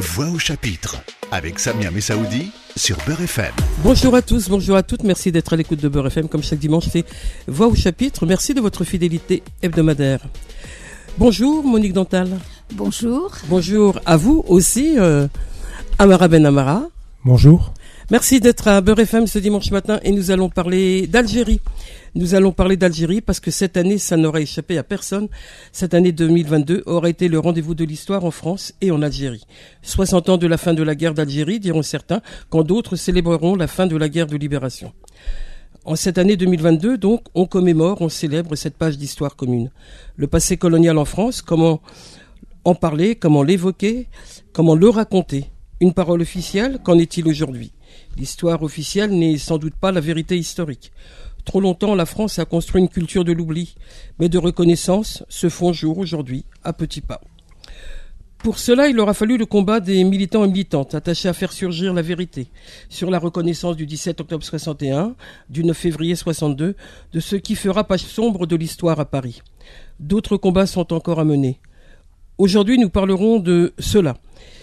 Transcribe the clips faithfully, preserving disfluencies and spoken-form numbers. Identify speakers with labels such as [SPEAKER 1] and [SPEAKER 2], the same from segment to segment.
[SPEAKER 1] Voix au chapitre avec Samia Messaoudi sur Beurre F M.
[SPEAKER 2] Bonjour à tous, bonjour à toutes, merci d'être à l'écoute de Beurre F M comme chaque dimanche, c'est Voix au chapitre, merci de votre fidélité hebdomadaire. Bonjour Monique Dantal.
[SPEAKER 3] Bonjour.
[SPEAKER 2] Bonjour à vous aussi, euh, Amara Ben Amara.
[SPEAKER 4] Bonjour.
[SPEAKER 2] Merci d'être à Beurre F M ce dimanche matin et nous allons parler d'Algérie. Nous allons parler d'Algérie parce que cette année, ça n'aura échappé à personne. Cette année deux mille vingt-deux aura été le rendez-vous de l'histoire en France et en Algérie. soixante ans de la fin de la guerre d'Algérie, diront certains, quand d'autres célébreront la fin de la guerre de libération. En cette année deux mille vingt-deux, donc, on commémore, on célèbre cette page d'histoire commune. Le passé colonial en France, comment en parler, comment l'évoquer, comment le raconter. Une parole officielle, qu'en est-il aujourd'hui ? L'histoire officielle n'est sans doute pas la vérité historique. Trop longtemps, la France a construit une culture de l'oubli, mais de reconnaissance se font jour aujourd'hui, à petits pas. Pour cela, il aura fallu le combat des militants et militantes attachés à faire surgir la vérité sur la reconnaissance du dix-sept octobre soixante et un, du neuf février soixante-deux, de ce qui fera page sombre de l'histoire à Paris. D'autres combats sont encore à mener. Aujourd'hui, nous parlerons de cela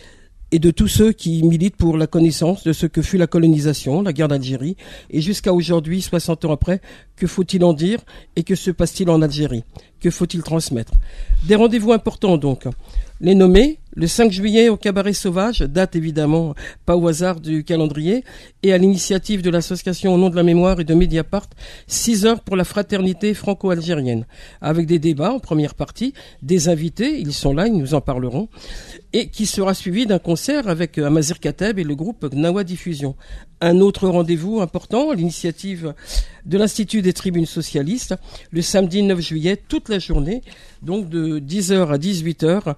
[SPEAKER 2] et de tous ceux qui militent pour la connaissance de ce que fut la colonisation, la guerre d'Algérie, et jusqu'à aujourd'hui, soixante ans après, que faut-il en dire et que se passe-t-il en Algérie ? Que faut-il transmettre ? Des rendez-vous importants donc. Les nommés, le cinq juillet au Cabaret Sauvage, date évidemment pas au hasard du calendrier, et à l'initiative de l'association Au nom de la mémoire et de Mediapart, six heures pour la fraternité franco-algérienne, avec des débats en première partie, des invités, ils sont là, ils nous en parleront, et qui sera suivi d'un concert avec Amazir Kateb et le groupe Gnawa Diffusion. Un autre rendez-vous important, l'initiative de l'Institut des tribunes socialistes, le samedi neuf juillet, toute la journée, donc de dix heures à dix-huit heures,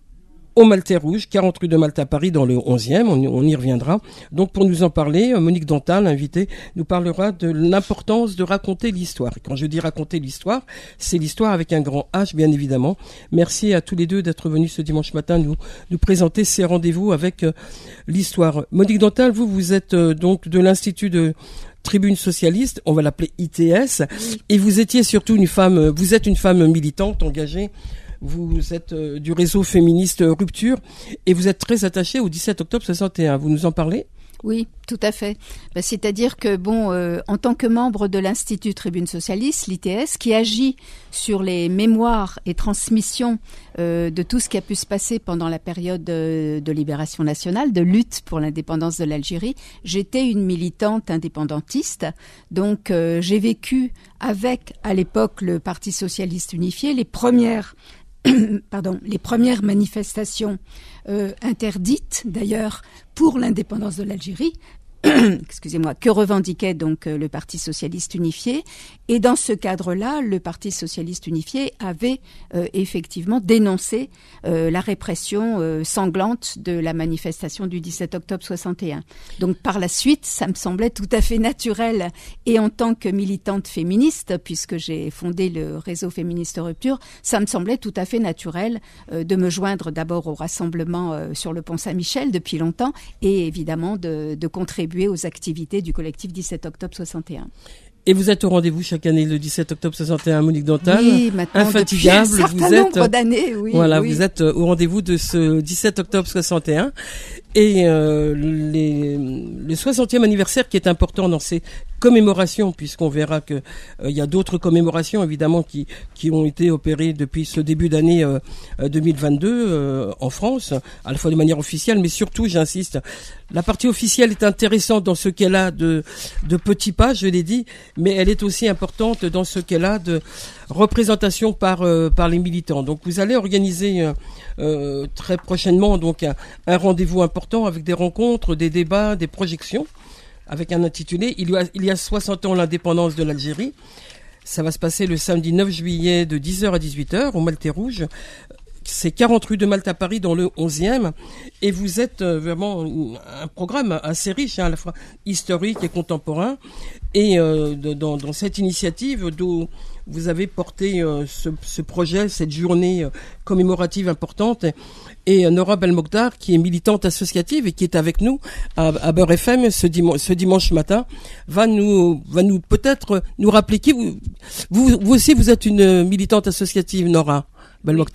[SPEAKER 2] au Maltais Rouge, quarante rue de Malte à Paris, dans le onzième, on, on y reviendra. Donc pour nous en parler, Monique Dantal, invitée, nous parlera de l'importance de raconter l'histoire. Et quand je dis raconter l'histoire, c'est l'histoire avec un grand H, bien évidemment. Merci à tous les deux d'être venus ce dimanche matin nous, nous présenter ces rendez-vous avec euh, l'histoire. Monique Dantal, vous, vous êtes euh, donc de l'Institut de Tribune Socialiste, on va l'appeler I T S, et vous étiez surtout une femme, vous êtes une femme militante, engagée. Vous êtes euh, du réseau féministe Rupture et vous êtes très attachée au dix-sept octobre soixante et un. Vous nous en parlez ?
[SPEAKER 3] Oui, tout à fait. Ben, c'est-à-dire que, bon, euh, en tant que membre de l'Institut Tribune Socialiste, l'I T S, qui agit sur les mémoires et transmissions euh, de tout ce qui a pu se passer pendant la période de, de libération nationale, de lutte pour l'indépendance de l'Algérie, j'étais une militante indépendantiste. Donc, euh, j'ai vécu avec, à l'époque, le Parti Socialiste Unifié, les premières Pardon, les premières manifestations euh, interdites, d'ailleurs, pour l'indépendance de l'Algérie, excusez-moi, que revendiquait donc euh, le Parti Socialiste Unifié. Et dans ce cadre-là, le Parti Socialiste Unifié avait euh, effectivement dénoncé euh, la répression euh, sanglante de la manifestation du dix-sept octobre soixante et un. Donc par la suite, ça me semblait tout à fait naturel, et en tant que militante féministe, puisque j'ai fondé le réseau féministe Rupture, ça me semblait tout à fait naturel euh, de me joindre d'abord au rassemblement euh, sur le pont Saint-Michel depuis longtemps, et évidemment de, de contribuer aux activités du collectif dix-sept octobre soixante et un.
[SPEAKER 2] Et vous êtes au rendez-vous chaque année le dix-sept octobre soixante et un, Monique Dantal.
[SPEAKER 3] Oui, maintenant,
[SPEAKER 2] infatigable.
[SPEAKER 3] Depuis un certain
[SPEAKER 2] vous êtes,
[SPEAKER 3] nombre d'années, oui.
[SPEAKER 2] Voilà,
[SPEAKER 3] oui.
[SPEAKER 2] vous êtes au rendez-vous de ce dix-sept octobre soixante et un. Et euh, les, le soixantième anniversaire qui est important dans ces commémorations, puisqu'on verra que euh, il y a d'autres commémorations évidemment qui qui ont été opérées depuis ce début d'année euh, deux mille vingt-deux euh, en France, à la fois de manière officielle, mais surtout, j'insiste, la partie officielle est intéressante dans ce qu'elle a de de petits pas, je l'ai dit, mais elle est aussi importante dans ce qu'elle a de représentation par euh, par les militants. Donc vous allez organiser euh, euh, très prochainement donc un, un rendez-vous important avec des rencontres, des débats, des projections, avec un intitulé « Il y a, il y a soixante ans l'indépendance de l'Algérie ». Ça va se passer le samedi neuf juillet de dix heures à dix-huit heures au Maltais Rouge. C'est quarante rue de Malte à Paris dans le onzième. Et vous êtes euh, vraiment un programme assez riche, hein, à la fois historique et contemporain. Et euh, de, dans, dans cette initiative, d'où vous avez porté euh, ce, ce projet, cette journée euh, commémorative importante. Et euh, Nora Belmokhtar, qui est militante associative et qui est avec nous à, à Beurre F M ce dimanche, ce dimanche matin, va nous, va nous peut-être nous rappeler qui vous, vous, vous aussi vous êtes une militante associative, Nora Belmokhtar.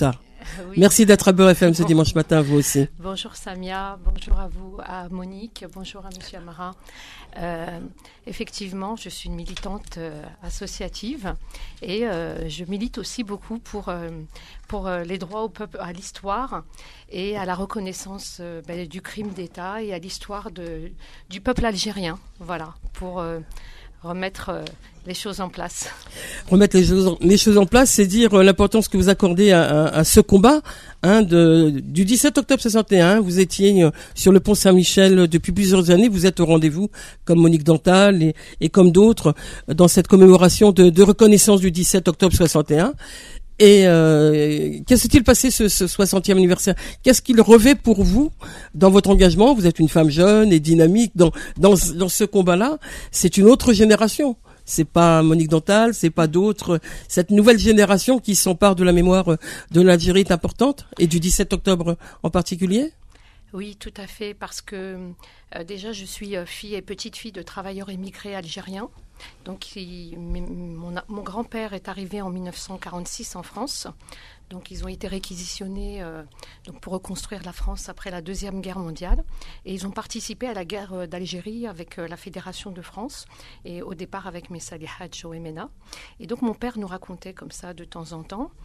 [SPEAKER 2] Oui. Merci d'être à Beurre F M ce bon. dimanche matin, vous aussi.
[SPEAKER 4] Bonjour Samia, bonjour à vous, à Monique, bonjour à Monsieur Amara. Euh, effectivement, je suis une militante euh, associative et euh, je milite aussi beaucoup pour, euh, pour euh, les droits au peuple, à l'histoire et à la reconnaissance euh, ben, du crime d'État et à l'histoire de, du peuple algérien. Voilà, pour euh, remettre euh, les choses en place.
[SPEAKER 2] Remettre les choses, les choses en place, c'est dire euh, l'importance que vous accordez à, à, à ce combat hein, de, du dix-sept octobre soixante et un. Vous étiez euh, sur le pont Saint-Michel depuis plusieurs années. Vous êtes au rendez-vous, comme Monique Dantal et, et comme d'autres, dans cette commémoration de, de reconnaissance du dix-sept octobre soixante et un. Et euh, qu'est-ce qui s'est passé ce, ce soixantième anniversaire? Qu'est-ce qu'il revêt pour vous dans votre engagement? Vous êtes une femme jeune et dynamique dans dans, dans ce combat-là. C'est une autre génération. C'est pas Monique Dantal, c'est pas d'autres. Cette nouvelle génération qui s'empare de la mémoire de l'Algérie est importante et du dix-sept octobre en particulier.
[SPEAKER 4] Oui, tout à fait, parce que euh, déjà je suis euh, fille et petite fille de travailleurs émigrés algériens. Donc, il, mon, mon grand-père est arrivé en dix-neuf cent quarante-six en France. Donc, ils ont été réquisitionnés euh, donc pour reconstruire la France après la Deuxième Guerre mondiale. Et ils ont participé à la guerre d'Algérie avec euh, la Fédération de France et au départ avec Messali Hadj Ouemena. Et donc, mon père nous racontait comme ça de temps en temps.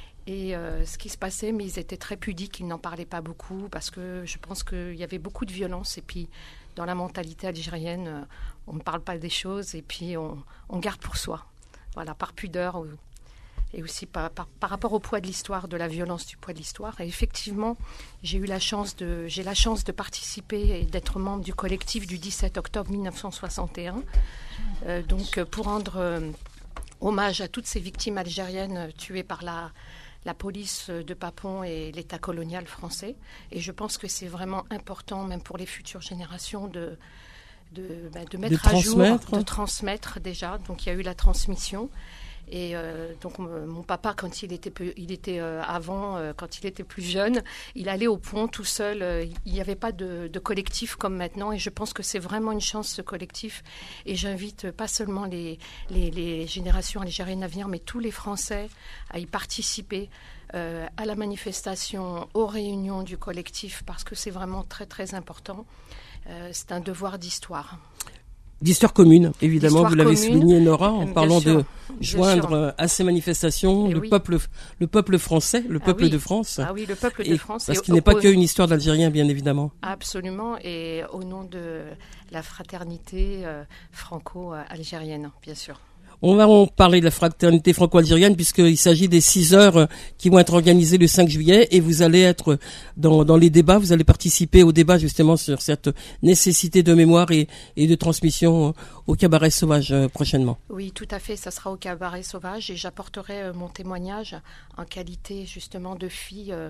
[SPEAKER 4] Et euh, ce qui se passait, mais ils étaient très pudiques, ils n'en parlaient pas beaucoup parce que je pense qu'il y avait beaucoup de violence. Et puis, dans la mentalité algérienne, euh, on ne parle pas des choses et puis on, on garde pour soi. Voilà, par pudeur ou, et aussi par, par, par rapport au poids de l'histoire, de la violence du poids de l'histoire. Et effectivement, j'ai eu la chance de, j'ai la chance de participer et d'être membre du collectif du dix-sept octobre dix-neuf cent soixante et un. Euh, donc, pour rendre euh, hommage à toutes ces victimes algériennes tuées par la... la police de Papon et l'État colonial français. Et je pense que c'est vraiment important, même pour les futures générations, de, de, bah, de mettre
[SPEAKER 2] de
[SPEAKER 4] à jour, de transmettre déjà. Donc il y a eu la transmission. Et euh, donc euh, mon papa, quand il était, peu, il était euh, avant, euh, quand il était plus jeune, il allait au pont tout seul. Euh, il n'y avait pas de, de collectif comme maintenant. Et je pense que c'est vraiment une chance, ce collectif. Et j'invite pas seulement les, les, les générations algériennes à venir, mais tous les Français à y participer euh, à la manifestation, aux réunions du collectif, parce que c'est vraiment très, très important. Euh, c'est un devoir d'histoire.
[SPEAKER 2] D'histoire commune, évidemment,
[SPEAKER 4] D'histoire
[SPEAKER 2] vous l'avez
[SPEAKER 4] commune,
[SPEAKER 2] souligné, Nora, en parlant
[SPEAKER 4] sûr,
[SPEAKER 2] de joindre à ces manifestations le,
[SPEAKER 4] oui.
[SPEAKER 2] peuple, le peuple français, le peuple
[SPEAKER 4] ah oui.
[SPEAKER 2] de France.
[SPEAKER 4] Ah oui, le peuple
[SPEAKER 2] et,
[SPEAKER 4] de France.
[SPEAKER 2] Parce qu'il n'est pas qu'une histoire d'Algériens, bien évidemment.
[SPEAKER 4] Absolument, et au nom de la fraternité euh, franco-algérienne, bien sûr.
[SPEAKER 2] On va en parler de la fraternité franco-algérienne puisqu'il s'agit des six heures qui vont être organisées le cinq juillet et vous allez être dans, dans les débats, vous allez participer au débat justement sur cette nécessité de mémoire et, et de transmission au Cabaret Sauvage prochainement.
[SPEAKER 4] Oui, tout à fait, ça sera au Cabaret Sauvage et j'apporterai mon témoignage en qualité justement de fille euh,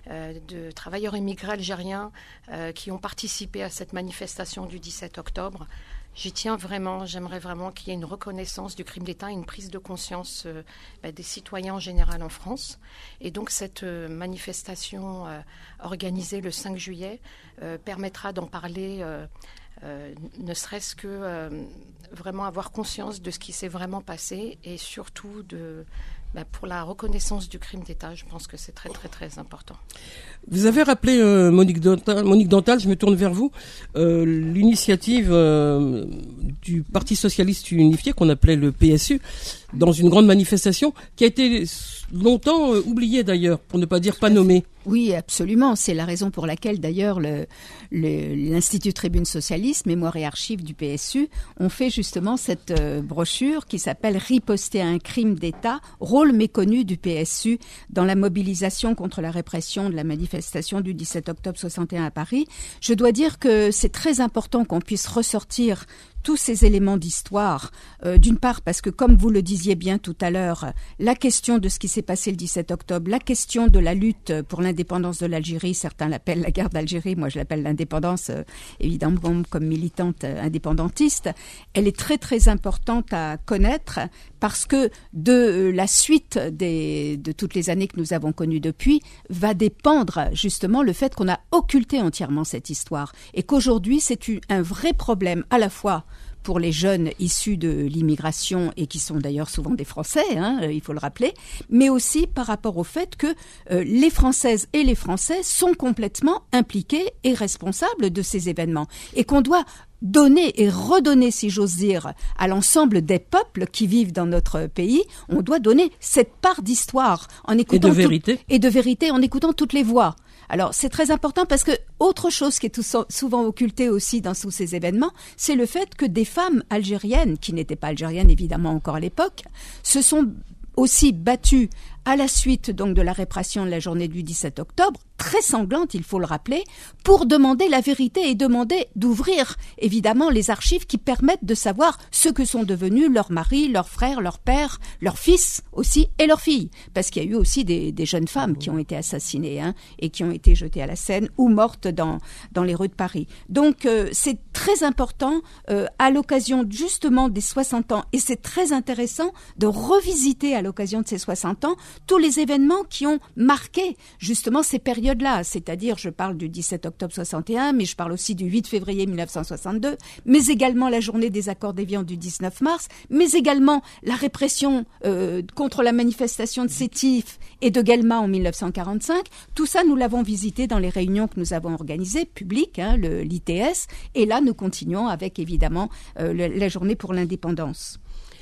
[SPEAKER 4] de travailleurs immigrés algériens euh, qui ont participé à cette manifestation du dix-sept octobre. J'y tiens vraiment, j'aimerais vraiment qu'il y ait une reconnaissance du crime d'État, une prise de conscience euh, bah, des citoyens en général en France. Et donc cette euh, manifestation euh, organisée le cinq juillet euh, permettra d'en parler, euh, euh, ne serait-ce que euh, vraiment avoir conscience de ce qui s'est vraiment passé et surtout de... Ben pour la reconnaissance du crime d'État, je pense que c'est très, très, très important.
[SPEAKER 2] Vous avez rappelé euh, Monique Dantal, Monique Dantal, je me tourne vers vous, euh, l'initiative euh, du Parti Socialiste Unifié, qu'on appelait le P S U, dans une grande manifestation, qui a été longtemps euh, oubliée d'ailleurs, pour ne pas dire pas nommée.
[SPEAKER 3] Oui, absolument. C'est la raison pour laquelle, d'ailleurs, le, le, l'Institut Tribune Socialiste, Mémoire et Archives du P S U, ont fait justement cette euh, brochure qui s'appelle « Riposter à un crime d'État, rôle méconnu du P S U dans la mobilisation contre la répression de la manifestation du dix-sept octobre soixante et un à Paris ». Je dois dire que c'est très important qu'on puisse ressortir tous ces éléments d'histoire, euh, d'une part parce que, comme vous le disiez bien tout à l'heure, la question de ce qui s'est passé le dix-sept octobre, la question de la lutte pour l'indépendance de l'Algérie, certains l'appellent la guerre d'Algérie, moi je l'appelle l'indépendance, euh, évidemment comme militante euh, indépendantiste, elle est très très importante à connaître parce que de euh, la suite des, de toutes les années que nous avons connues depuis va dépendre justement le fait qu'on a occulté entièrement cette histoire et qu'aujourd'hui c'est un vrai problème à la fois pour les jeunes issus de l'immigration et qui sont d'ailleurs souvent des Français, hein, il faut le rappeler, mais aussi par rapport au fait que euh, les Françaises et les Français sont complètement impliqués et responsables de ces événements et qu'on doit donner et redonner, si j'ose dire, à l'ensemble des peuples qui vivent dans notre pays, on doit donner cette part d'histoire en écoutant
[SPEAKER 2] et de vérité
[SPEAKER 3] tout, et de vérité en écoutant toutes les voix. Alors c'est très important parce que autre chose qui est tout so- souvent occultée aussi dans tous ces événements, c'est le fait que des femmes algériennes, qui n'étaient pas algériennes évidemment encore à l'époque, se sont aussi battues à la suite donc de la répression de la journée du dix-sept octobre, très sanglante, il faut le rappeler, pour demander la vérité et demander d'ouvrir évidemment les archives qui permettent de savoir ce que sont devenus leurs maris, leurs frères, leurs pères, leurs fils aussi et leurs filles. Parce qu'il y a eu aussi des, des jeunes femmes qui ont été assassinées hein, et qui ont été jetées à la Seine ou mortes dans, dans les rues de Paris. Donc euh, c'est très important euh, à l'occasion justement des soixante ans, et c'est très intéressant de revisiter à l'occasion de ces soixante ans tous les événements qui ont marqué justement ces périodes-là, c'est-à-dire je parle du dix-sept octobre soixante et un, mais je parle aussi du huit février mille neuf cent soixante-deux, mais également la journée des accords d'Évian du dix-neuf mars, mais également la répression euh, contre la manifestation de Sétif et de Guelma en mille neuf cent quarante-cinq. Tout ça, nous l'avons visité dans les réunions que nous avons organisées, publiques, hein, le, l'I T S, et là nous continuons avec évidemment euh, le, la journée pour l'indépendance.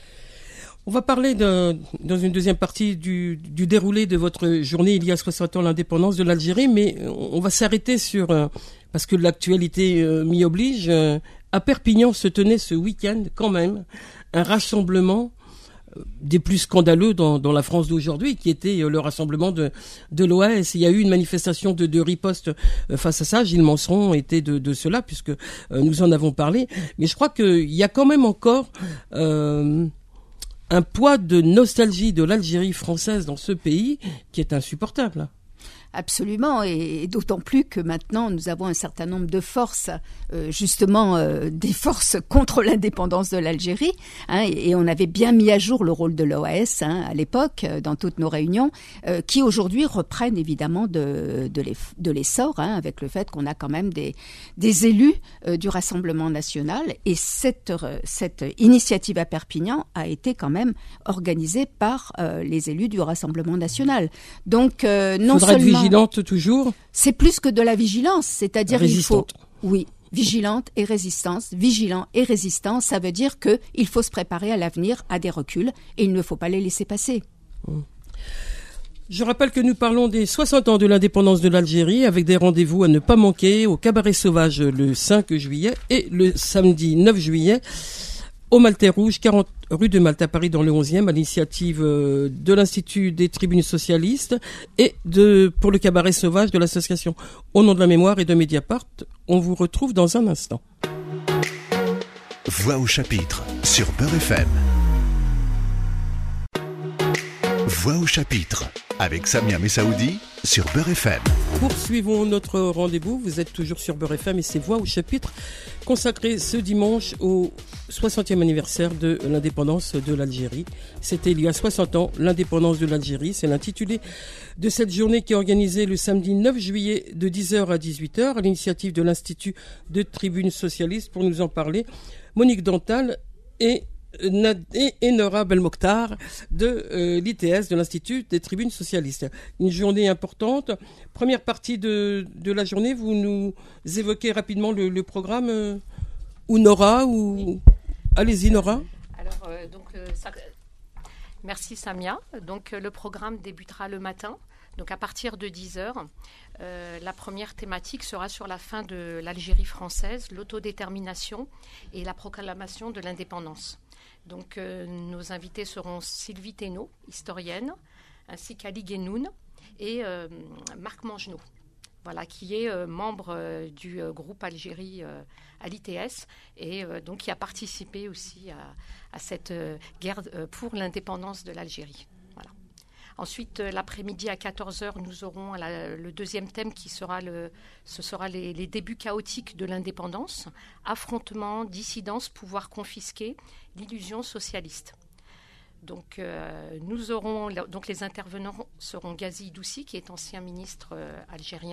[SPEAKER 2] On va parler de, dans une deuxième partie du, du déroulé de votre journée il y a soixante ans, l'indépendance de l'Algérie, mais on va s'arrêter sur, euh, parce que l'actualité euh, m'y oblige, euh, à Perpignan se tenait ce week-end quand même un rassemblement euh, des plus scandaleux dans, dans la France d'aujourd'hui, qui était euh, le rassemblement de, de l'O A S. Il y a eu une manifestation de, de riposte euh, face à ça. Gilles Manseron était de, de cela, puisque euh, nous en avons parlé. Mais je crois qu'il y a quand même encore... Euh, un poids de nostalgie de l'Algérie française dans ce pays qui est insupportable.
[SPEAKER 3] Absolument, et, et d'autant plus que maintenant nous avons un certain nombre de forces, euh, justement euh, des forces contre l'indépendance de l'Algérie, hein, et, et on avait bien mis à jour le rôle de l'O A S hein, à l'époque, euh, dans toutes nos réunions, euh, qui aujourd'hui reprennent évidemment de, de, l'eff- de l'essor, hein, avec le fait qu'on a quand même des, des élus euh, du Rassemblement national, et cette, euh, cette initiative à Perpignan a été quand même organisée par euh, les élus du Rassemblement national. Donc euh, non
[SPEAKER 2] Faudra
[SPEAKER 3] seulement...
[SPEAKER 2] être vigilante toujours.
[SPEAKER 3] C'est plus que de la vigilance, c'est-à-dire il faut,
[SPEAKER 2] Résistante.
[SPEAKER 3] oui, vigilante et résistance, vigilant et résistance, ça veut dire que il faut se préparer à l'avenir, à des reculs, et il ne faut pas les laisser passer.
[SPEAKER 2] Je rappelle que nous parlons des soixante ans de l'indépendance de l'Algérie, avec des rendez-vous à ne pas manquer au Cabaret Sauvage le cinq juillet et le samedi neuf juillet au Maltais Rouge, quarante rue de Malte à Paris dans le onzième, à l'initiative de l'Institut des Tribunes Socialistes et de, pour le Cabaret Sauvage de l'association Au nom de la mémoire et de Mediapart. On vous retrouve dans un instant.
[SPEAKER 1] Voix au chapitre sur Beurre F M. Voix au chapitre avec Samia Messaoudi sur Beurre F M.
[SPEAKER 2] Poursuivons notre rendez-vous. Vous êtes toujours sur Beurre F M et c'est Voix au chapitre consacré ce dimanche au soixantième anniversaire de l'indépendance de l'Algérie. C'était il y a soixante ans, l'indépendance de l'Algérie. C'est l'intitulé de cette journée qui est organisée le samedi neuf juillet de dix heures à dix-huit heures à l'initiative de l'Institut de Tribunes Socialistes. Pour nous en parler, Monique Dantal et et Nora Belmokhtar de euh, l'I T S, de l'Institut des Tribunes Socialistes. Une journée importante. Première partie de, de la journée, vous nous évoquez rapidement le, le programme euh, ou Nora ou... Oui. Allez-y Nora.
[SPEAKER 4] Alors, euh, donc, euh, ça... Merci Samia. Donc, euh, le programme débutera le matin. Donc à partir de dix heures, euh, la première thématique sera sur la fin de l'Algérie française, l'autodétermination et la proclamation de l'indépendance. Donc euh, nos invités seront Sylvie Thénault, historienne, ainsi qu'Ali Guénoun et euh, Marc Mangenot, voilà, qui est euh, membre euh, du euh, groupe Algérie euh, à l'I T S et euh, donc qui a participé aussi à, à cette euh, guerre euh, pour l'indépendance de l'Algérie. Ensuite, l'après-midi à quatorze heures, nous aurons la, le deuxième thème qui sera, le, ce sera les, les débuts chaotiques de l'indépendance, affrontement, dissidence, pouvoir confisqué, l'illusion socialiste. Donc, euh, nous aurons, donc les intervenants seront Ghazi Doussi, qui est ancien ministre euh, algérien,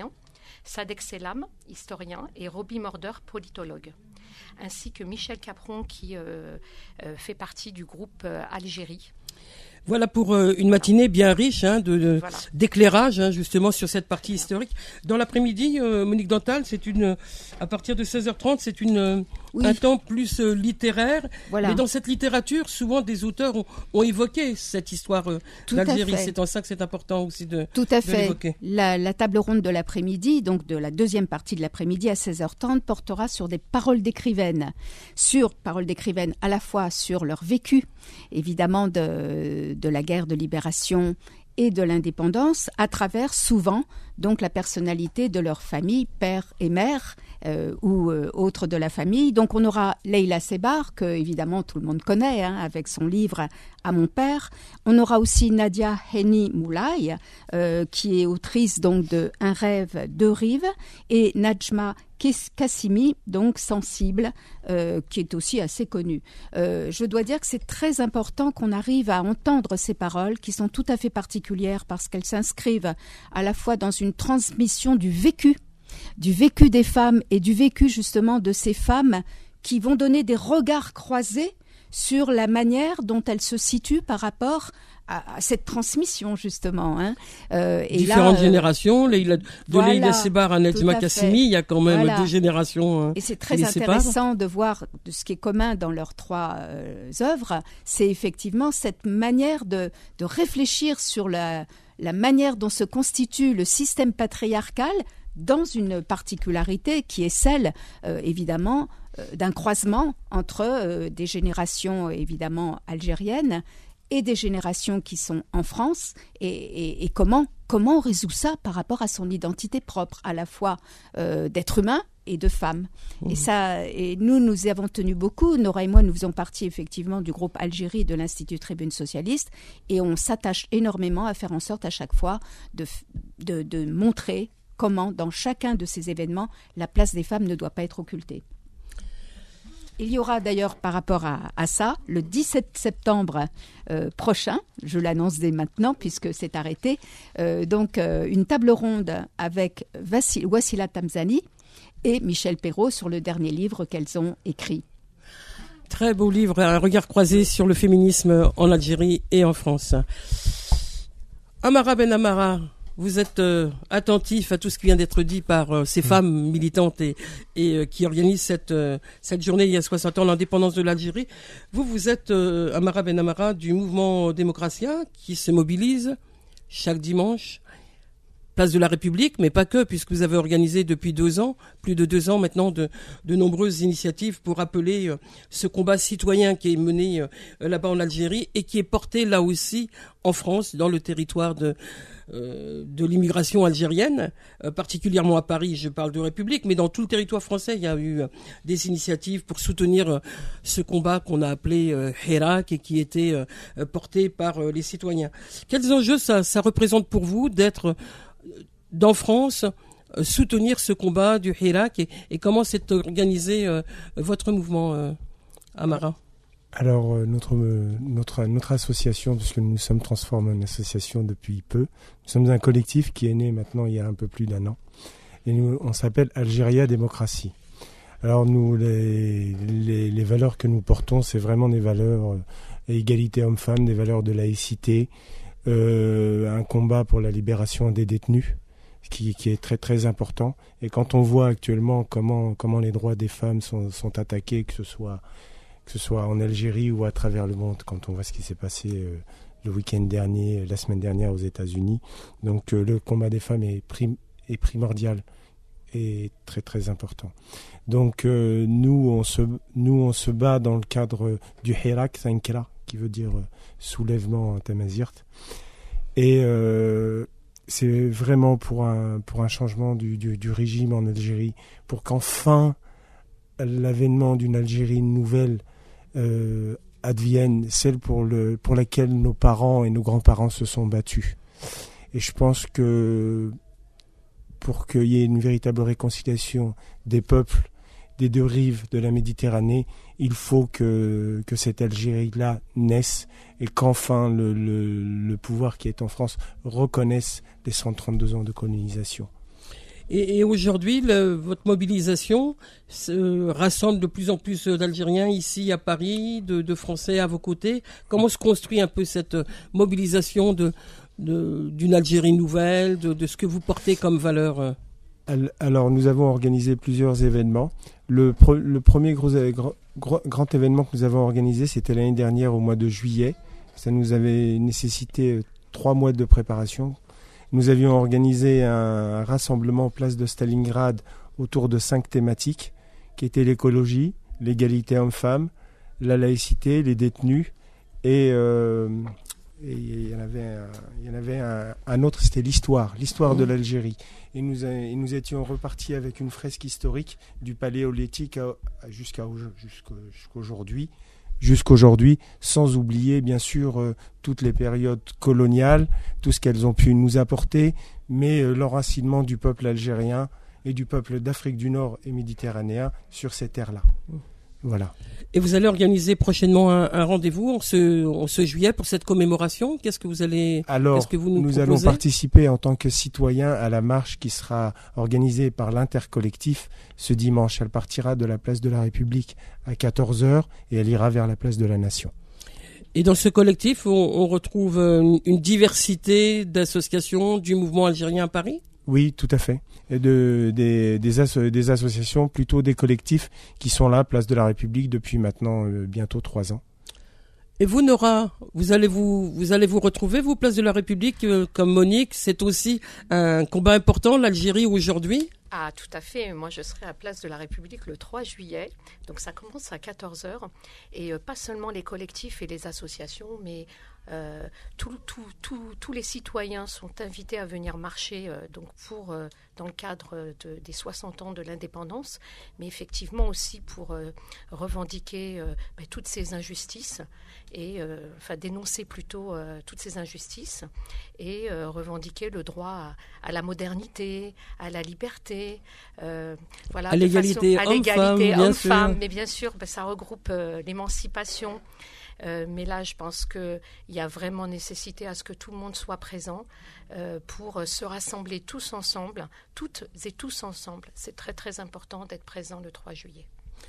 [SPEAKER 4] Sadek Selam, historien, et Roby Morder, politologue, ainsi que Michel Capron qui euh, euh, fait partie du groupe euh, Algérie.
[SPEAKER 2] Voilà pour euh, une matinée bien riche hein, de, de
[SPEAKER 4] voilà.
[SPEAKER 2] d'éclairage hein, justement sur cette partie historique. Dans l'après-midi, euh, Monique Dantal, c'est une à partir de seize heures trente, c'est une oui. un temps plus euh, littéraire. Voilà. Mais dans cette littérature, souvent des auteurs ont, ont évoqué cette histoire euh, d'Algérie. C'est en ça que c'est important aussi de
[SPEAKER 3] Tout à
[SPEAKER 2] de
[SPEAKER 3] fait.
[SPEAKER 2] l'évoquer.
[SPEAKER 3] La, la table ronde de l'après-midi, donc de la deuxième partie de l'après-midi à seize heures trente, portera sur des paroles d'écrivaines, sur paroles d'écrivaines à la fois sur leur vécu, évidemment de de la guerre de libération et de l'indépendance, à travers souvent donc la personnalité de leur famille, père et mère, euh, ou euh, autres de la famille. Donc on aura Leila Sebar, que évidemment tout le monde connaît, hein, avec son livre « À mon père ». On aura aussi Nadia Henni Moulay, euh, qui est autrice donc de « Un rêve, deux rives », et Najma Kassimi, donc sensible, euh, qui est aussi assez connue. Euh, je dois dire que c'est très important qu'on arrive à entendre ces paroles qui sont tout à fait particulières parce qu'elles s'inscrivent à la fois dans une transmission du vécu, du vécu des femmes et du vécu justement de ces femmes qui vont donner des regards croisés sur la manière dont elles se situent par rapport à, à cette transmission justement. Hein. Euh, et
[SPEAKER 2] Différentes
[SPEAKER 3] là, euh,
[SPEAKER 2] générations, Leila, de
[SPEAKER 3] voilà,
[SPEAKER 2] Leila Sebar à Najma Kassimi, il y a quand même
[SPEAKER 3] voilà.
[SPEAKER 2] deux générations. Hein,
[SPEAKER 3] et c'est très intéressant de voir de ce qui est commun dans leurs trois euh, œuvres, c'est effectivement cette manière de, de réfléchir sur la, la manière dont se constitue le système patriarcal dans une particularité qui est celle, euh, évidemment, euh, d'un croisement entre euh, des générations, évidemment, algériennes et des générations qui sont en France. Et, et, et comment, comment on résout ça par rapport à son identité propre, à la fois euh, d'être humain et de femme. Mmh. Et ça, et nous, nous y avons tenu beaucoup. Nora et moi, nous faisons partie effectivement du groupe Algérie de l'Institut Tribune Socialiste, et on s'attache énormément à faire en sorte à chaque fois de, de, de montrer comment, dans chacun de ces événements, la place des femmes ne doit pas être occultée. Il y aura d'ailleurs, par rapport à, à ça, le dix-sept septembre euh, prochain, je l'annonce dès maintenant puisque c'est arrêté, euh, donc euh, une table ronde avec Vassil, Wassila Tamzani et Michel Perrault sur le dernier livre qu'elles ont écrit.
[SPEAKER 2] Très beau livre, un regard croisé sur le féminisme en Algérie et en France. Amara Ben Amara, vous êtes euh, attentif à tout ce qui vient d'être dit par euh, ces mmh. femmes militantes et, et euh, qui organisent cette, euh, cette journée il y a soixante ans, l'indépendance de l'Algérie. Vous, vous êtes euh, Amara Ben Amara du mouvement démocratien qui se mobilise chaque dimanche, place de la République, mais pas que, puisque vous avez organisé depuis deux ans, plus de deux ans maintenant, de, de nombreuses initiatives pour appeler euh, ce combat citoyen qui est mené euh, là-bas en Algérie et qui est porté là aussi en France, dans le territoire de, euh, de l'immigration algérienne, euh, particulièrement à Paris, je parle de République, mais dans tout le territoire français, il y a eu euh, des initiatives pour soutenir euh, ce combat qu'on a appelé euh, Hirak et qui était euh, porté par euh, les citoyens. Quels enjeux ça, ça représente pour vous d'être dans France, euh, soutenir ce combat du Hirak et, et comment s'est organisé euh, votre mouvement, euh, Amara?
[SPEAKER 5] Alors, euh, notre, euh, notre, notre association, puisque nous sommes transformés en association depuis peu, nous sommes un collectif qui est né maintenant il y a un peu plus d'un an. Et nous, on s'appelle Algéria Démocratie. Alors, nous, les, les, les valeurs que nous portons, c'est vraiment des valeurs euh, égalité homme-femme, des valeurs de laïcité, Euh, un combat pour la libération des détenus, qui, qui est très très important. Et quand on voit actuellement comment comment les droits des femmes sont, sont attaqués, que ce soit que ce soit en Algérie ou à travers le monde, quand on voit ce qui s'est passé euh, le week-end dernier, la semaine dernière aux États-Unis, donc euh, le combat des femmes est, prim, est primordial et très très important. Donc euh, nous on se nous on se bat dans le cadre du Hirak Sankara, qui veut dire euh, soulèvement en tamazirt. Et euh, c'est vraiment pour un, pour un changement du, du, du régime en Algérie, pour qu'enfin l'avènement d'une Algérie nouvelle euh, advienne, celle pour, le, pour laquelle nos parents et nos grands-parents se sont battus. Et je pense que pour qu'il y ait une véritable réconciliation des peuples des deux rives de la Méditerranée, il faut que, que cette Algérie-là naisse et qu'enfin le, le, le pouvoir qui est en France reconnaisse les cent trente-deux ans de colonisation.
[SPEAKER 2] Et, et aujourd'hui, le, votre mobilisation se rassemble de plus en plus d'Algériens ici à Paris, de, de Français à vos côtés. Comment se construit un peu cette mobilisation de, de, d'une Algérie nouvelle, de, de ce que vous portez comme valeur?
[SPEAKER 5] Alors, nous avons organisé plusieurs événements. Le, pre, le premier gros, gros, gros, grand événement que nous avons organisé, c'était l'année dernière au mois de juillet. Ça nous avait nécessité trois mois de préparation. Nous avions organisé un rassemblement place de Stalingrad autour de cinq thématiques qui étaient l'écologie, l'égalité homme-femme, la laïcité, les détenus et, euh, et il y en avait, un, il y en avait un, un autre, c'était l'histoire, l'histoire de l'Algérie. Et nous, et nous étions repartis avec une fresque historique du paléolithique à, à jusqu'à, jusqu'à, jusqu'aujourd'hui. jusqu'aujourd'hui, sans oublier bien sûr euh, toutes les périodes coloniales, tout ce qu'elles ont pu nous apporter, mais euh, l'enracinement du peuple algérien et du peuple d'Afrique du Nord et méditerranéen sur ces terres-là. Voilà.
[SPEAKER 2] Et vous allez organiser prochainement un, un rendez-vous en ce, en ce juillet pour cette commémoration. Qu'est-ce que vous allez
[SPEAKER 5] Alors,
[SPEAKER 2] qu'est-ce que vous nous,
[SPEAKER 5] nous
[SPEAKER 2] proposez?
[SPEAKER 5] allons participer en tant que citoyens à la marche qui sera organisée par l'Intercollectif ce dimanche. Elle partira de la place de la République à quatorze heures et elle ira vers la place de la Nation.
[SPEAKER 2] Et dans ce collectif, on, on retrouve une, une diversité d'associations du mouvement algérien à Paris?
[SPEAKER 5] Oui, tout à fait. Et de, des, des, asso- des associations, plutôt des collectifs qui sont là, place de la République, depuis maintenant euh, bientôt trois ans.
[SPEAKER 2] Et vous, Nora, vous allez vous, vous allez vous retrouver, vous, place de la République, euh, comme Monique. C'est aussi un combat important, l'Algérie aujourd'hui?
[SPEAKER 4] Ah, tout à fait. Moi, je serai à place de la République le trois juillet. Donc, ça commence à quatorze heures. Et euh, pas seulement les collectifs et les associations, mais euh, tout, tout, tout, tous les citoyens sont invités à venir marcher euh, donc pour, euh, dans le cadre de, des soixante ans de l'indépendance, mais effectivement aussi pour euh, revendiquer euh, bah, toutes ces injustices et euh, enfin dénoncer plutôt euh, toutes ces injustices et euh, revendiquer le droit à, à la modernité, à la liberté, euh, voilà,
[SPEAKER 2] à l'égalité homme-femme,
[SPEAKER 4] homme-femme, mais bien sûr, ben, ça regroupe euh, l'émancipation. Euh, mais là, je pense qu'il y a vraiment nécessité à ce que tout le monde soit présent euh, pour se rassembler tous ensemble, toutes et tous ensemble. C'est très, très important d'être présent le trois juillet.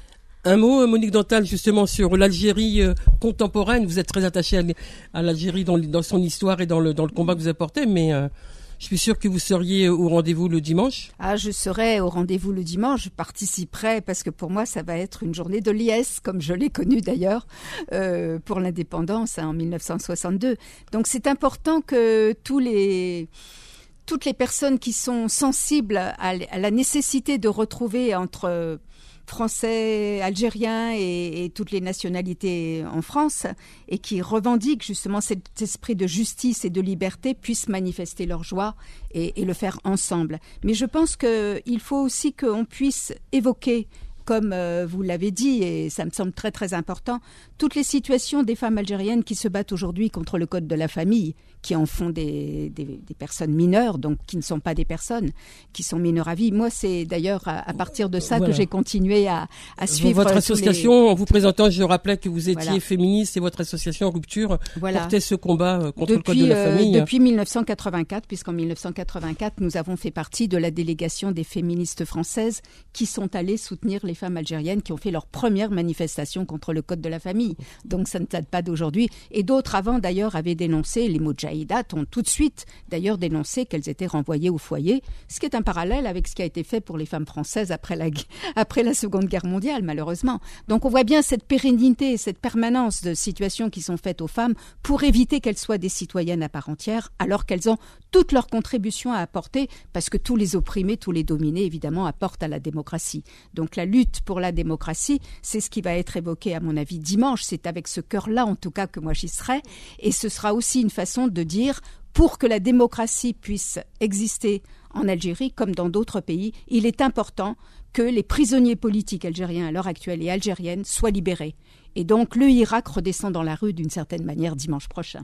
[SPEAKER 2] Un mot, Monique Dantal, justement, sur l'Algérie euh, contemporaine. Vous êtes très attachée à, à l'Algérie dans, dans son histoire et dans le, dans le combat que vous apportez, mais euh, je suis sûre que vous seriez au rendez-vous le dimanche.
[SPEAKER 3] Ah, je serai au rendez-vous le dimanche. Je participerai parce que pour moi, ça va être une journée de liesse, comme je l'ai connue d'ailleurs, euh, pour l'indépendance hein, en mille neuf cent soixante-deux. Donc c'est important que tous les... toutes les personnes qui sont sensibles à, à la nécessité de retrouver entre Français, Algériens et, et toutes les nationalités en France et qui revendiquent justement cet esprit de justice et de liberté puissent manifester leur joie et, et le faire ensemble. Mais je pense qu'il faut aussi qu'on puisse évoquer, comme euh, vous l'avez dit, et ça me semble très très important, toutes les situations des femmes algériennes qui se battent aujourd'hui contre le code de la famille, qui en font des, des, des personnes mineures, donc qui ne sont pas des personnes, qui sont mineures à vie. Moi, c'est d'ailleurs à, à partir de ça voilà. que j'ai continué à, à suivre.
[SPEAKER 2] Votre association,
[SPEAKER 3] les...
[SPEAKER 2] en vous présentant, je rappelais que vous étiez
[SPEAKER 3] voilà.
[SPEAKER 2] féministe et votre association Rupture
[SPEAKER 3] voilà.
[SPEAKER 2] portait ce combat contre
[SPEAKER 3] depuis,
[SPEAKER 2] le code de la famille.
[SPEAKER 3] Euh, depuis mille neuf cent quatre-vingt-quatre, puisqu'en mille neuf cent quatre-vingt-quatre, nous avons fait partie de la délégation des féministes françaises qui sont allées soutenir les femmes algériennes qui ont fait leur première manifestation contre le code de la famille. Donc ça ne date pas d'aujourd'hui. Et d'autres avant, d'ailleurs, avaient dénoncé, les Moudjahidat ont tout de suite, d'ailleurs, dénoncé qu'elles étaient renvoyées au foyer, ce qui est un parallèle avec ce qui a été fait pour les femmes françaises après la, après la Seconde Guerre mondiale, malheureusement. Donc on voit bien cette pérennité, cette permanence de situations qui sont faites aux femmes pour éviter qu'elles soient des citoyennes à part entière, alors qu'elles ont toute leur contribution à apporter, parce que tous les opprimés, tous les dominés, évidemment, apportent à la démocratie. Donc la lutte pour la démocratie, c'est ce qui va être évoqué, à mon avis, dimanche. C'est avec ce cœur-là, en tout cas, que moi j'y serai. Et ce sera aussi une façon de dire, pour que la démocratie puisse exister en Algérie, comme dans d'autres pays, il est important que les prisonniers politiques algériens à l'heure actuelle et algériennes soient libérés. Et donc le Irak redescend dans la rue d'une certaine manière dimanche prochain.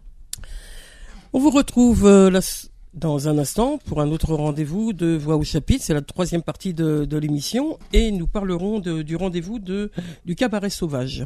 [SPEAKER 2] On vous retrouve euh, la... dans un instant pour un autre rendez-vous de Voix au chapitre. C'est la troisième partie de, de l'émission et nous parlerons de, du rendez-vous de, du cabaret sauvage.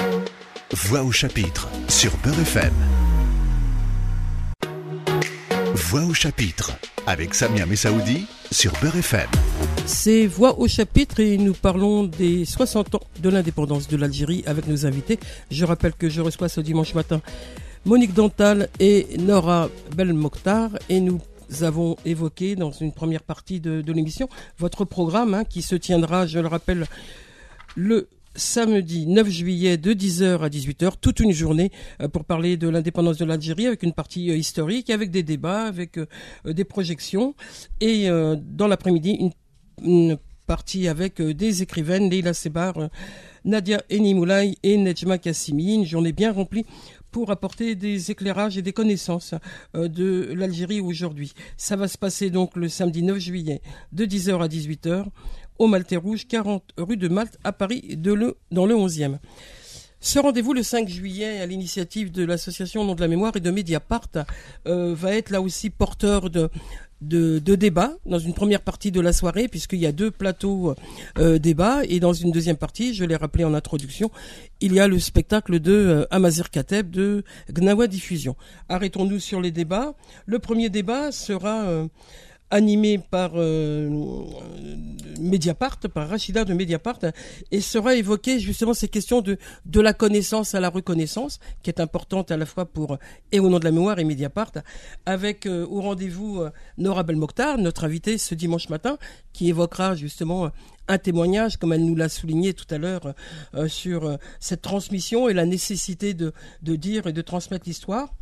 [SPEAKER 1] Voix au chapitre sur Beurre F M. Voix au chapitre avec Samia Messaoudi sur Beurre F M.
[SPEAKER 2] C'est Voix au chapitre et nous parlons des soixante ans de l'indépendance de l'Algérie avec nos invités. Je rappelle que je reçois ce dimanche matin Monique Dantal et Nora Belmokhtar et nous avons évoqué dans une première partie de, de l'émission votre programme hein, qui se tiendra, je le rappelle, le samedi neuf juillet de dix heures à dix-huit heures, toute une journée euh, pour parler de l'indépendance de l'Algérie avec une partie euh, historique, avec des débats, avec euh, des projections et euh, dans l'après-midi une, une partie avec euh, des écrivaines, Leila Sebar, euh, Nadia Enimoulay et Nejma Kassimi, une journée bien remplie pour apporter des éclairages et des connaissances euh, de l'Algérie aujourd'hui. Ça va se passer donc le samedi neuf juillet de dix heures à dix-huit heures au Maltais Rouge, quarante rue de Malte à Paris, de le, dans le onzième. Ce rendez-vous le cinq juillet à l'initiative de l'association Nom de la Mémoire et de Mediapart euh, va être là aussi porteur de, de, de débats dans une première partie de la soirée puisqu'il y a deux plateaux euh, débats et dans une deuxième partie, je l'ai rappelé en introduction, il y a le spectacle de euh, Amazir Kateb de Gnawa Diffusion. Arrêtons-nous sur les débats. Le premier débat sera euh, animé par euh, Mediapart, par Rachida de Mediapart, et sera évoqué justement ces questions de, de la connaissance à la reconnaissance, qui est importante à la fois pour et au nom de la mémoire et Mediapart, avec euh, au rendez-vous euh, Nora Belmokhtar, notre invitée ce dimanche matin, qui évoquera justement euh, un témoignage, comme elle nous l'a souligné tout à l'heure, euh, sur euh, cette transmission et la nécessité de, de dire et de transmettre l'histoire.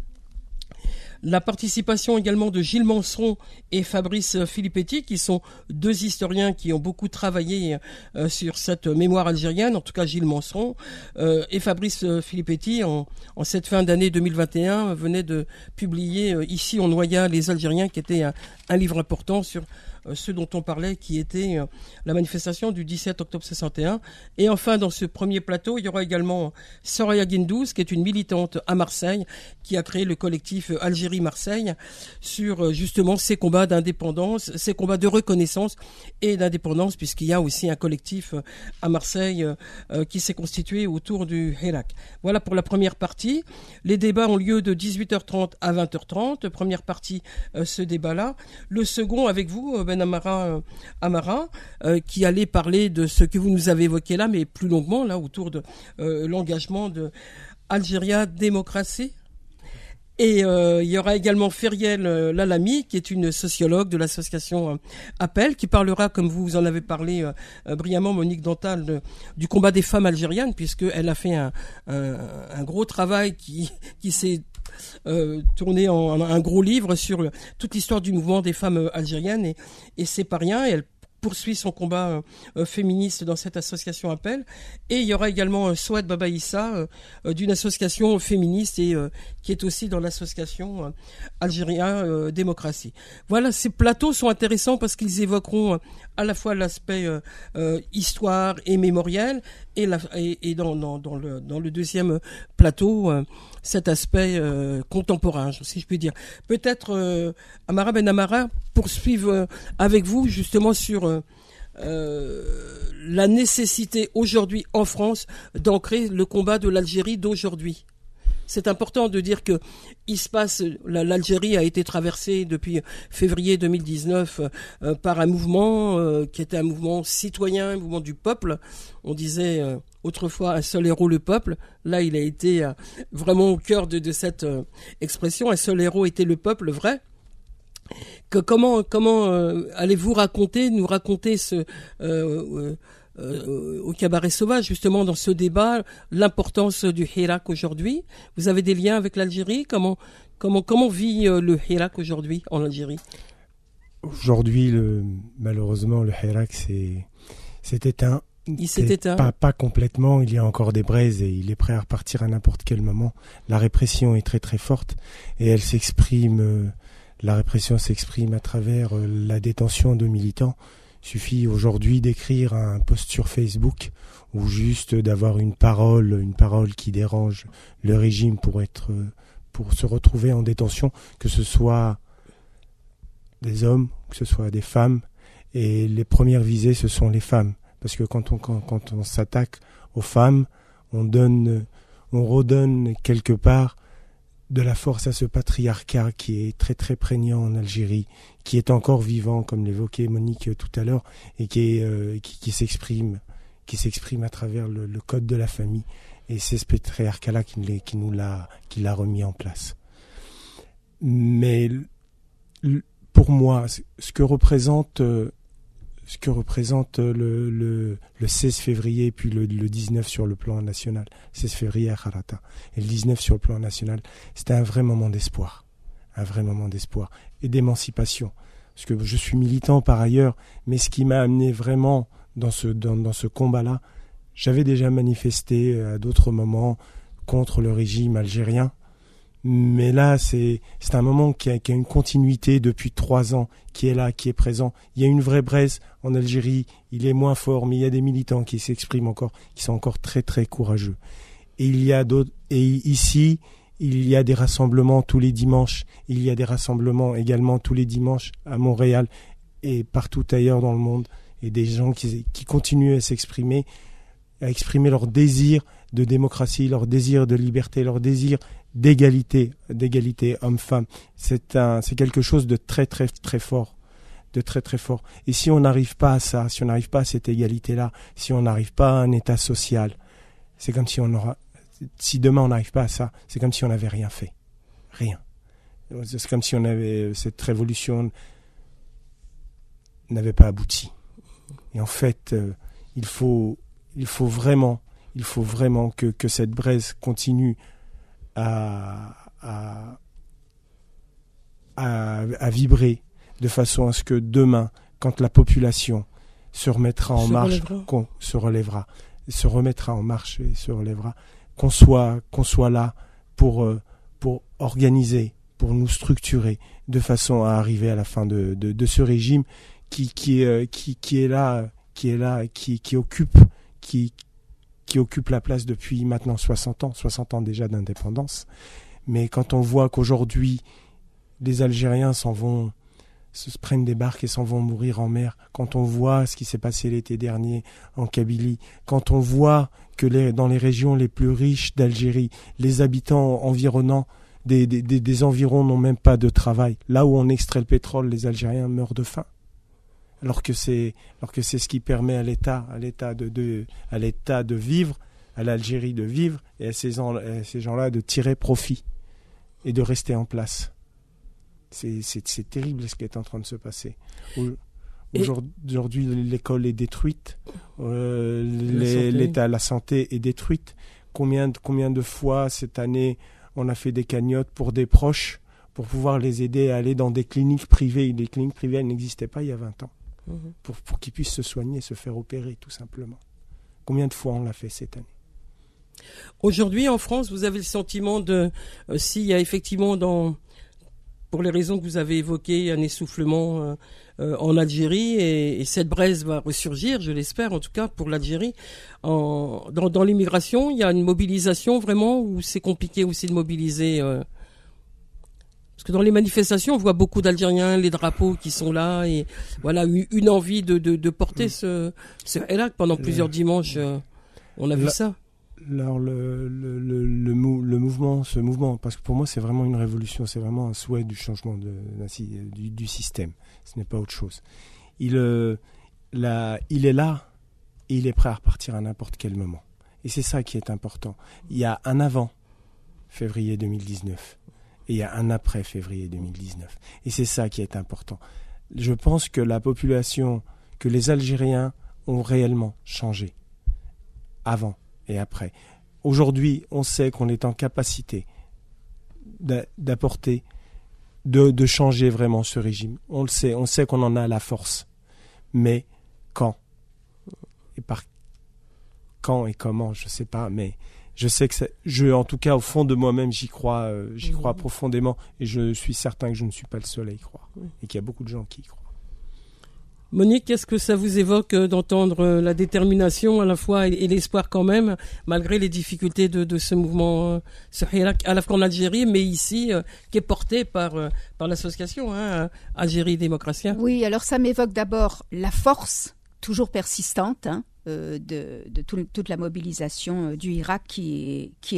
[SPEAKER 2] La participation également de Gilles Manseron et Fabrice Filippetti, qui sont deux historiens qui ont beaucoup travaillé euh, sur cette mémoire algérienne, en tout cas Gilles Manseron, euh, et Fabrice Filippetti, en, en cette fin d'année deux mille vingt et un, venait de publier euh, Ici on noya les Algériens, qui était un, un livre important sur euh, ce dont on parlait, qui était euh, la manifestation du dix-sept octobre soixante et un. Et enfin, dans ce premier plateau, il y aura également Soraya Guindouz, qui est une militante à Marseille, qui a créé le collectif Algérie-Marseille sur justement ces combats d'indépendance, ces combats de reconnaissance et d'indépendance, puisqu'il y a aussi un collectif à Marseille euh, qui s'est constitué autour du Hirak. Voilà pour la première partie. Les débats ont lieu de dix-huit heures trente à vingt heures trente. Première partie, euh, ce débat-là. Le second, avec vous, Ben Amara, euh, Amara euh, qui allait parler de ce que vous nous avez évoqué là, mais plus longuement, là, autour de euh, l'engagement de Algéria Démocratie. Et euh, il y aura également Feriel euh, Lalami, qui est une sociologue de l'association euh, Appel, qui parlera, comme vous en avez parlé euh, euh, brillamment, Monique Dantal, de, du combat des femmes algériennes, puisqu'elle a fait un, un, un gros travail qui, qui s'est euh, tourné en, en un gros livre sur le, toute l'histoire du mouvement des femmes algériennes, et, et c'est pas rien, et elle poursuit son combat euh, féministe dans cette association Appel. Et il y aura également euh, Souad Baba Issa euh, d'une association féministe et euh, qui est aussi dans l'association euh, Algérien euh, Démocratie. Voilà, ces plateaux sont intéressants parce qu'ils évoqueront euh, à la fois l'aspect euh, euh, histoire et mémoriel et, la, et, et dans, dans, dans, le, dans le deuxième plateau euh, cet aspect euh, contemporain, si je puis dire. Peut-être euh, Amara Ben Amara poursuivre euh, avec vous justement sur euh, euh, la nécessité aujourd'hui en France d'ancrer le combat de l'Algérie d'aujourd'hui. C'est important de dire que il se passe, l'Algérie a été traversée depuis février deux mille dix-neuf euh, par un mouvement euh, qui était un mouvement citoyen, un mouvement du peuple. On disait euh, autrefois un seul héros, le peuple. Là, il a été euh, vraiment au cœur de, de cette euh, expression. Un seul héros était le peuple vrai. Que, comment comment euh, allez-vous raconter, nous raconter ce euh, euh, euh, au cabaret sauvage, justement dans ce débat, l'importance du Hirak aujourd'hui? Vous avez des liens avec l'Algérie? Comment comment comment vit euh, le Hirak aujourd'hui en Algérie?
[SPEAKER 5] Aujourd'hui, le, malheureusement, le Hirak s'est s'est éteint.
[SPEAKER 2] Il s'est éteint.
[SPEAKER 5] Pas, pas complètement, il y a encore des braises et il est prêt à repartir à n'importe quel moment. La répression est très très forte et elle s'exprime. Euh, La répression s'exprime à travers la détention de militants. Il suffit aujourd'hui d'écrire un post sur Facebook ou juste d'avoir une parole, une parole qui dérange le régime pour être, pour se retrouver en détention, que ce soit des hommes, que ce soit des femmes. Et les premières visées, ce sont les femmes. Parce que quand on, quand, quand on s'attaque aux femmes, on donne, on redonne quelque part de la force à ce patriarcat qui est très très prégnant en Algérie, qui est encore vivant, comme l'évoquait Monique tout à l'heure, et qui, est, euh, qui, qui s'exprime, qui s'exprime à travers le, le code de la famille. Et c'est ce patriarcat-là qui, qui nous l'a, qui l'a remis en place. Mais pour moi, ce que représente, ce que représente le, le, le seize février, puis le, le dix-neuf sur le plan national, seize février à Kharata, et le dix-neuf sur le plan national, c'était un vrai moment d'espoir, un vrai moment d'espoir et d'émancipation. Parce que je suis militant par ailleurs, mais ce qui m'a amené vraiment dans ce, dans, dans ce combat-là, j'avais déjà manifesté à d'autres moments contre le régime algérien, mais là, c'est, c'est un moment qui a, qui a une continuité depuis trois ans, qui est là, qui est présent. Il y a une vraie braise en Algérie, il est moins fort, mais il y a des militants qui s'expriment encore, qui sont encore très très courageux. Et il y a d'autres, et ici, il y a des rassemblements tous les dimanches, il y a des rassemblements également tous les dimanches à Montréal et partout ailleurs dans le monde, et des gens qui, qui continuent à s'exprimer, à exprimer leur désir de démocratie, leur désir de liberté, leur désir d'égalité, d'égalité homme-femme. C'est un, c'est quelque chose de très très très fort, de très très fort. Et si on n'arrive pas à ça, si on n'arrive pas à cette égalité-là, si on n'arrive pas à un état social, c'est comme si on aura, si demain on n'arrive pas à ça, c'est comme si on n'avait rien fait, rien. C'est comme si on avait cette révolution n'avait pas abouti. Et en fait, euh, il faut, il faut vraiment, il faut vraiment que que cette braise continue À, à, à, à vibrer de façon à ce que demain, quand la population se remettra en
[SPEAKER 2] se
[SPEAKER 5] marche,
[SPEAKER 2] relèvera.
[SPEAKER 5] qu'on se relèvera, se remettra en marche et se relèvera, qu'on soit, qu'on soit là pour, pour organiser, pour nous structurer de façon à arriver à la fin de, de, de ce régime qui, qui, qui, qui est là, qui est là, qui, qui occupe, qui qui occupe la place depuis maintenant soixante ans, soixante ans déjà d'indépendance. Mais quand on voit qu'aujourd'hui, les Algériens s'en vont, se prennent des barques et s'en vont mourir en mer, quand on voit ce qui s'est passé l'été dernier en Kabylie, quand on voit que les, dans les régions les plus riches d'Algérie, les habitants environnants des, des, des, des environs n'ont même pas de travail. Là où on extrait le pétrole, les Algériens meurent de faim. Alors que c'est, alors que c'est ce qui permet à l'État, à l'État de, de, à l'État de vivre, à l'Algérie de vivre, et à ces, gens, à ces gens-là de tirer profit et de rester en place. C'est, c'est, c'est terrible ce qui est en train de se passer. Aujourd'hui, l'école est détruite, euh, les, l'État, la santé est détruite. Combien, combien de fois cette année on a fait des cagnottes pour des proches pour pouvoir les aider à aller dans des cliniques privées. Les cliniques privées, elles n'existaient pas il y a vingt ans. Pour, pour qu'ils puissent se soigner, se faire opérer, tout simplement. Combien de fois on l'a fait cette année ?
[SPEAKER 2] Aujourd'hui, en France, vous avez le sentiment de, euh, s'il y a effectivement, dans, pour les raisons que vous avez évoquées, un essoufflement euh, euh, en Algérie, et, et cette braise va ressurgir, je l'espère, en tout cas pour l'Algérie. En, dans, dans l'immigration, il y a une mobilisation vraiment, ou c'est compliqué aussi de mobiliser euh, Parce que dans les manifestations, on voit beaucoup d'Algériens, les drapeaux qui sont là, et voilà, une envie de, de, de porter mmh. ce, ce Hirak pendant plusieurs le, dimanches. Euh, on a vu
[SPEAKER 5] la,
[SPEAKER 2] ça.
[SPEAKER 5] Alors le, le, le, le, mou, le mouvement, ce mouvement, parce que pour moi c'est vraiment une révolution, c'est vraiment un souhait du changement de, du, du système. Ce n'est pas autre chose. Il, euh, la, il est là et il est prêt à repartir à n'importe quel moment. Et c'est ça qui est important. Il y a un avant février deux mille dix-neuf. Et il y a un après février deux mille dix-neuf. Et c'est ça qui est important. Je pense que la population, que les Algériens ont réellement changé. Avant et après. Aujourd'hui, on sait qu'on est en capacité d'apporter, de, de changer vraiment ce régime. On le sait, on sait qu'on en a la force. Mais quand ? Et par quand et comment, je ne sais pas, mais... Je sais que c'est, je, en tout cas, au fond de moi-même, j'y crois, euh, j'y mmh. crois profondément, et je suis certain que je ne suis pas le seul à y croire, mmh. et qu'il y a beaucoup de gens qui y croient.
[SPEAKER 2] Monique, qu'est-ce que ça vous évoque d'entendre la détermination à la fois et l'espoir quand même, malgré les difficultés de, de ce mouvement, ce Hirak, à la fois en Algérie, mais ici, euh, qui est porté par, euh, par l'association hein, Algérie Démocratie.
[SPEAKER 3] Oui, alors ça m'évoque d'abord la force, toujours persistante, hein, de, de tout, toute la mobilisation du Hirak qui est, qui est là,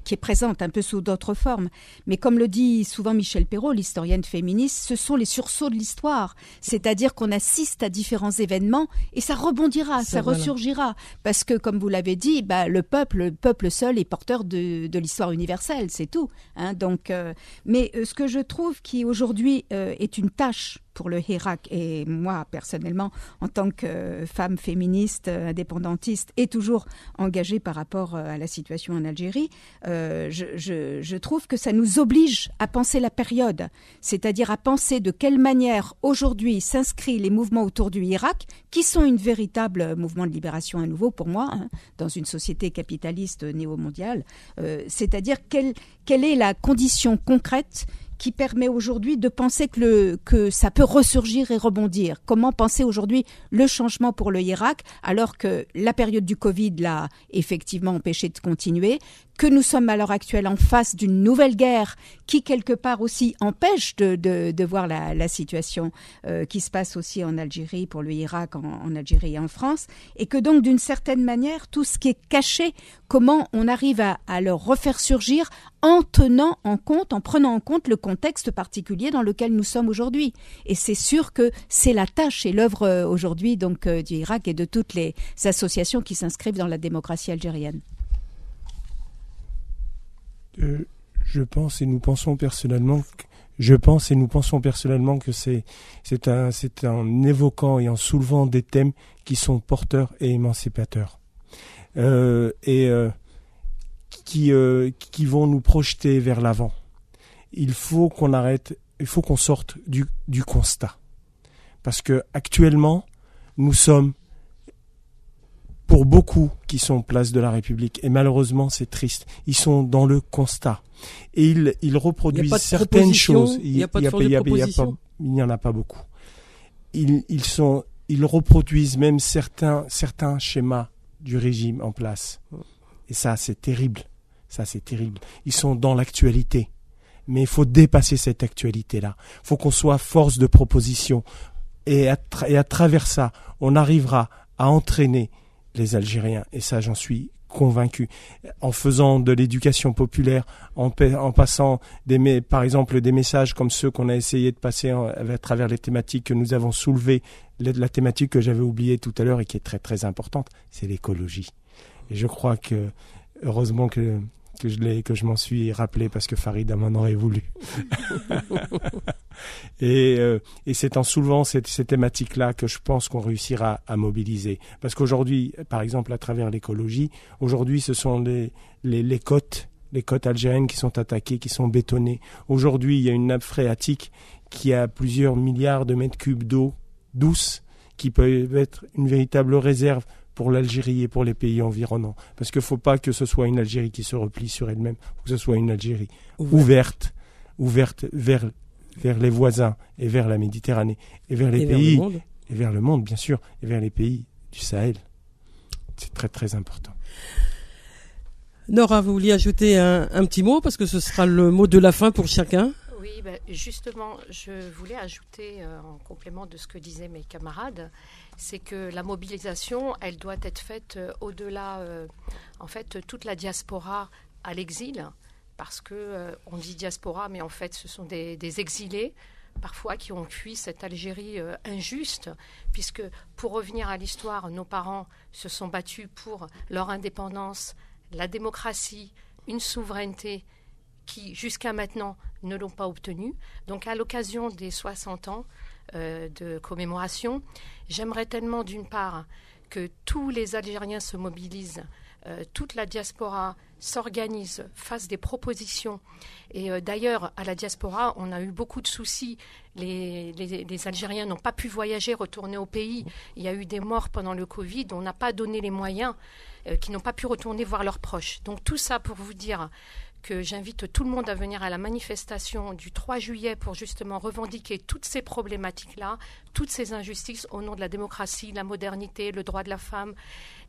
[SPEAKER 3] qui est présente un peu sous d'autres formes. Mais comme le dit souvent Michel Perrault, l'historienne féministe, ce sont les sursauts de l'histoire. C'est-à-dire qu'on assiste à différents événements et ça rebondira, ça, ça voilà. ressurgira. Parce que, comme vous l'avez dit, bah, le peuple, le peuple seul est porteur de, de l'histoire universelle, c'est tout. Hein, donc, euh, mais euh, ce que je trouve qui aujourd'hui euh, est une tâche pour le Hirak, et moi personnellement en tant que femme féministe indépendantiste et toujours engagée par rapport à la situation en Algérie, euh, je, je, je trouve que ça nous oblige à penser la période, c'est-à-dire à penser de quelle manière aujourd'hui s'inscrivent les mouvements autour du Hirak, qui sont une véritable mouvement de libération à nouveau pour moi, hein, dans une société capitaliste néo-mondiale, euh, c'est-à-dire quelle, quelle est la condition concrète qui permet aujourd'hui de penser que, le, que ça peut ressurgir et rebondir. Comment penser aujourd'hui le changement pour le Hirak alors que la période du Covid l'a effectivement empêché de continuer, que nous sommes à l'heure actuelle en face d'une nouvelle guerre qui quelque part aussi empêche de, de, de voir la, la situation euh, qui se passe aussi en Algérie, pour le Hirak, en, en Algérie et en France, et que donc d'une certaine manière, tout ce qui est caché, comment on arrive à, à le refaire surgir en tenant en compte, en prenant en compte le contexte particulier dans lequel nous sommes aujourd'hui. Et c'est sûr que c'est la tâche et l'œuvre euh, aujourd'hui donc euh, du Hirak et de toutes les associations qui s'inscrivent dans la démocratie algérienne.
[SPEAKER 5] Euh, je pense et nous pensons personnellement que, je pense et nous pensons personnellement que c'est c'est un c'est en évoquant et en soulevant des thèmes qui sont porteurs et émancipateurs euh, et euh, qui euh, qui vont nous projeter vers l'avant. Il faut qu'on arrête, il faut qu'on sorte du du constat, parce que actuellement nous sommes, pour beaucoup qui sont place de la République, et malheureusement c'est triste, ils sont dans le constat. Et ils, ils reproduisent certaines choses.
[SPEAKER 2] Il n'y a pas de forme de proposition.
[SPEAKER 5] Il n'y en a pas beaucoup. Ils, ils, sont, ils reproduisent même certains, certains schémas du régime en place. Et ça, c'est terrible. Ça, c'est terrible. Ils sont dans l'actualité. Mais il faut dépasser cette actualité-là. Il faut qu'on soit force de proposition. Et à, tra- et à travers ça, on arrivera à entraîner les Algériens, et ça j'en suis convaincu, en faisant de l'éducation populaire, en, pa- en passant des me- par exemple des messages comme ceux qu'on a essayé de passer en, à travers les thématiques que nous avons soulevées. La, la thématique que j'avais oubliée tout à l'heure et qui est très très importante, c'est l'écologie. Et je crois que, heureusement que que je l'ai, que je m'en suis rappelé, parce que Farid m'en aurait voulu. et, euh, et c'est en soulevant cette, ces thématiques-là que je pense qu'on réussira à mobiliser. Parce qu'aujourd'hui, par exemple, à travers l'écologie, aujourd'hui, ce sont les, les, les côtes, les côtes algériennes qui sont attaquées, qui sont bétonnées. Aujourd'hui, il y a une nappe phréatique qui a plusieurs milliards de mètres cubes d'eau douce, qui peut être une véritable réserve pour l'Algérie et pour les pays environnants. Parce qu'il ne faut pas que ce soit une Algérie qui se replie sur elle-même, il faut que ce soit une Algérie ouverte, ouverte vers, vers les voisins et vers la Méditerranée, et vers les
[SPEAKER 2] et
[SPEAKER 5] pays,
[SPEAKER 2] vers le monde.
[SPEAKER 5] et vers le monde, bien sûr, et vers les pays du Sahel. C'est très, très important.
[SPEAKER 2] Nora, vous vouliez ajouter un, un petit mot, parce que ce sera le mot de la fin pour chacun.
[SPEAKER 4] Oui, ben justement, je voulais ajouter, euh, en complément de ce que disaient mes camarades, c'est que la mobilisation, elle doit être faite euh, au-delà, euh, en fait, toute la diaspora à l'exil, parce que euh, on dit diaspora, mais en fait, ce sont des, des exilés, parfois qui ont fui cette Algérie euh, injuste, puisque, pour revenir à l'histoire, nos parents se sont battus pour leur indépendance, la démocratie, une souveraineté qui, jusqu'à maintenant, ne l'ont pas obtenue. Donc, à l'occasion des soixante ans euh, de commémoration, j'aimerais tellement, d'une part, que tous les Algériens se mobilisent, euh, toute la diaspora s'organise, fasse des propositions. Et euh, d'ailleurs, à la diaspora, on a eu beaucoup de soucis. Les, les, les Algériens n'ont pas pu voyager, retourner au pays. Il y a eu des morts pendant le Covid. On n'a pas donné les moyens, euh, qui n'ont pas pu retourner voir leurs proches. Donc, tout ça pour vous dire que j'invite tout le monde à venir à la manifestation du trois juillet pour justement revendiquer toutes ces problématiques-là, toutes ces injustices au nom de la démocratie, la modernité, le droit de la femme,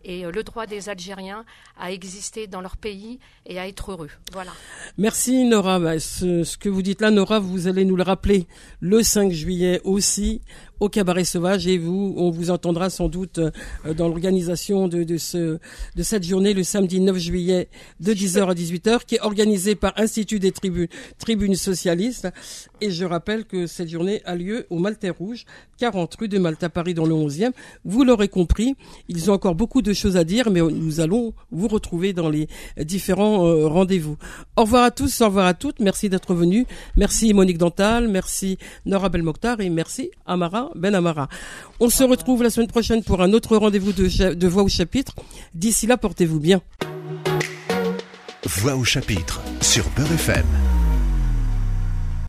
[SPEAKER 4] et euh, le droit des Algériens à exister dans leur pays et à être heureux. Voilà.
[SPEAKER 2] Merci Nora. Bah, ce, ce que vous dites là, Nora, vous allez nous le rappeler le cinq juillet aussi au Cabaret Sauvage, et vous, on vous entendra sans doute euh, dans l'organisation de, de, ce, de cette journée le samedi neuf juillet de dix heures à dix-huit heures, qui est organisée par Institut des Tribunes, Tribunes Socialistes. Et je rappelle que cette journée a lieu au Maltais Rouge, quarante rue de Malte à Paris dans le onzième. Vous l'aurez compris, ils ont encore beaucoup de choses à dire, mais nous allons vous retrouver dans les différents euh, rendez-vous. Au revoir à tous, au revoir à toutes. Merci d'être venus. Merci Monique Dantal, merci Nora Belmokhtar et merci Amara Ben Amara. On se retrouve la semaine prochaine pour un autre rendez-vous de, de Voix au chapitre. D'ici là, portez-vous bien.
[SPEAKER 1] Voix au chapitre sur Beurre F M.